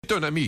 Ton ami.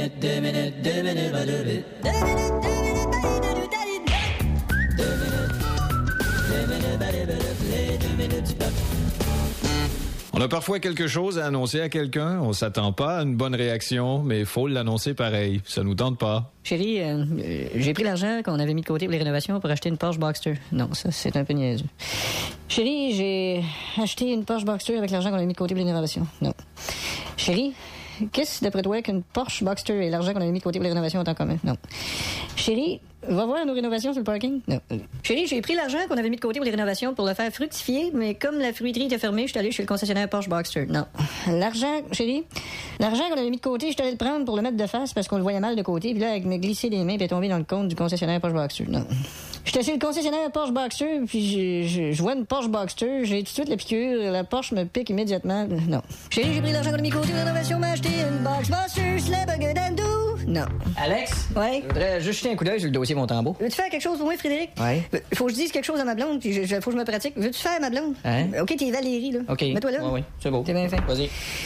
On a parfois quelque chose à annoncer à quelqu'un. On s'attend pas à une bonne réaction, mais il faut l'annoncer pareil. Ça nous tente pas. Chérie, j'ai pris l'argent qu'on avait mis de côté pour les rénovations pour acheter une Porsche Boxster. Non, ça, c'est un peu niaiseux. Chérie, j'ai acheté une Porsche Boxster avec l'argent qu'on avait mis de côté pour les rénovations. Non. Chérie, qu'est-ce, d'après toi, qu'une Porsche Boxster et l'argent qu'on avait mis de côté pour les rénovations ont en commun? Non. Chérie, va voir nos rénovations sur le parking? Non. Chérie, j'ai pris l'argent qu'on avait mis de côté pour les rénovations pour le faire fructifier, mais comme la fruiterie était fermée, je suis allé chez le concessionnaire Porsche Boxster. Non. L'argent, chérie, l'argent qu'on avait mis de côté, je suis allé le prendre pour le mettre de face parce qu'on le voyait mal de côté, puis là, avec me glisser les mains, puis tomber dans le compte du concessionnaire Porsche Boxster. Non. J'étais chez le concessionnaire Porsche Boxster, puis je vois une Porsche Boxster, j'ai tout de suite la piqûre, la Porsche me pique immédiatement. Non. Chérie, j'ai pris l'argent qu'on a mis de côté pour les rénovations, m'a acheté une Box Boxster, slap a good and do. Non. Alex? Ouais? Je voudrais juste jeter un coup d'œil sur le dossier Montembeau. Veux-tu faire quelque chose pour moi, Frédéric? Ouais. Faut que je dise quelque chose à ma blonde, puis faut que je me pratique. Veux-tu faire ma blonde? Hein? OK, t'es Valérie, là. OK. Mets-toi là. Oui, c'est beau. T'es bien fait. Vas-y.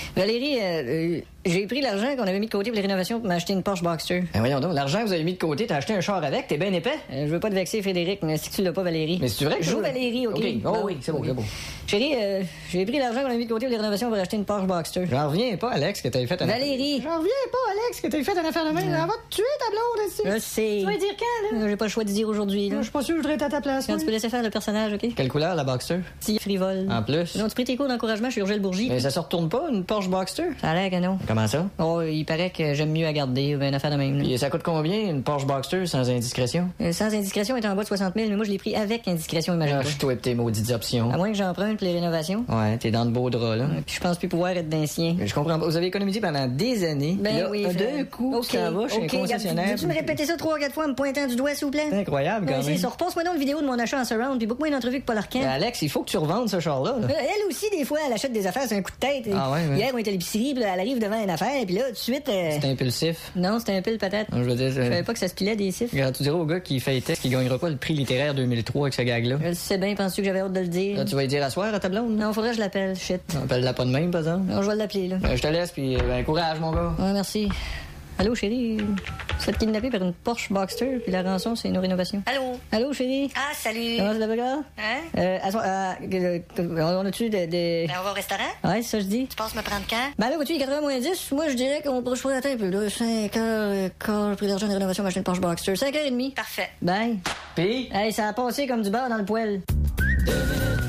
Valérie, j'ai pris l'argent qu'on avait mis de côté pour les rénovations pour m'acheter une Porsche Boxster. Ben voyons donc, l'argent que vous avez mis de côté, t'as acheté un char avec, t'es bien épais. Je veux pas te vexer, Frédéric, mais si tu l'as pas, Valérie. Mais c'est vrai que je joue Valérie, OK? Oh Bon, oui, c'est beau, c'est beau. Chérie, j'ai pris l'argent qu'on avait mis de côté pour les rénovations pour acheter une Porsche Boxster. J'en reviens pas, Alex, que t'avais fait un... Valérie! J'en reviens pas, Alex, que t'avais fait une affaire de même. Elle va te tuer, ta blonde, ici. Je sais. Tu vas dire quand, là? J'ai pas le choix de dire aujourd'hui, là. Je suis pas sûr que je voudrais être à ta place. Quand tu peux laisser faire le personnage, OK? Quelle couleur, la Boxster? Petit frivole. En plus. Non, tu pris tes cours d'encouragement chez Urgel Bourgie. Mais ça se retourne pas, une Porsche Boxster? Ça a l'air que non. Comment ça? Oh, il paraît que j'aime mieux à garder, ou une affaire de même. Et ça coûte combien, une Porsche Boxster, sans indiscrétion? Sans indiscrétion, est en bas de 60 000, mais moi, je l'ai pris avec indiscrétion, imagine. Je toi et tes maudites options. À moins que j'emprunte pour les rénovations. Ouais, t'es dans de beaux draps, là. Puis je pense plus pouvoir être d'un sien. Mais je comprends pas. Vous avez économisé pendant des années. Ben là, oui. d'un coup, ça va chez un concessionnaire. Veux-tu me répéter ça 3 ou 4 fois en me pointant du doigt, s'il vous plaît? C'est incroyable, quand même. Ça, repasse-moi donc une vidéo de mon achat en surround, puis book-moi une entrevue avec Paul Arcand. Ben, Alex, il faut que tu revendes ce char-là. Là. Elle aussi, des fois, elle achète des affaires sur un coup de tête. Ah ouais. Hier, on était à l'épicerie, puis là, elle arrive devant une affaire, puis là, tout de suite... C'est impulsif. Non, c'était un pile patate. Je veux dire... Je savais pas que ça se pilait des cifres. Regarde, tu diras au gars qui fait les tests qu'il gagnera pas le prix littéraire 2003 avec ce gag-là. Je le sais bien, penses-tu que j'avais hâte de le dire? Là, tu vas lui dire à soir à ta blonde? Non, faudrait que je l'appelle, shit. Appelle-la pas de même, par exemple. Non, je vais l'appeler, là. Je te laisse, puis courage, mon gars. Ouais, merci. Allô, chérie? Vous êtes kidnappé par une Porsche Boxster, puis la rançon, c'est nos rénovations. Allô? Allô, chérie? Ah, salut. Comment ça va, gars? Hein? On a-tu des... Ben, on va au restaurant? Ouais, c'est ça, je dis. Tu penses me prendre quand? Ben là, vois-tu, il est 4h moins 10. Moi, je dirais qu'on pourrait choisir un peu, là. 5h, j'ai pris l'argent de rénovation, m'acheter une Porsche Boxster. 5h30. Parfait. Bye. Puis? Hey, ça a passé comme du beurre dans le poêle. 2 minutes.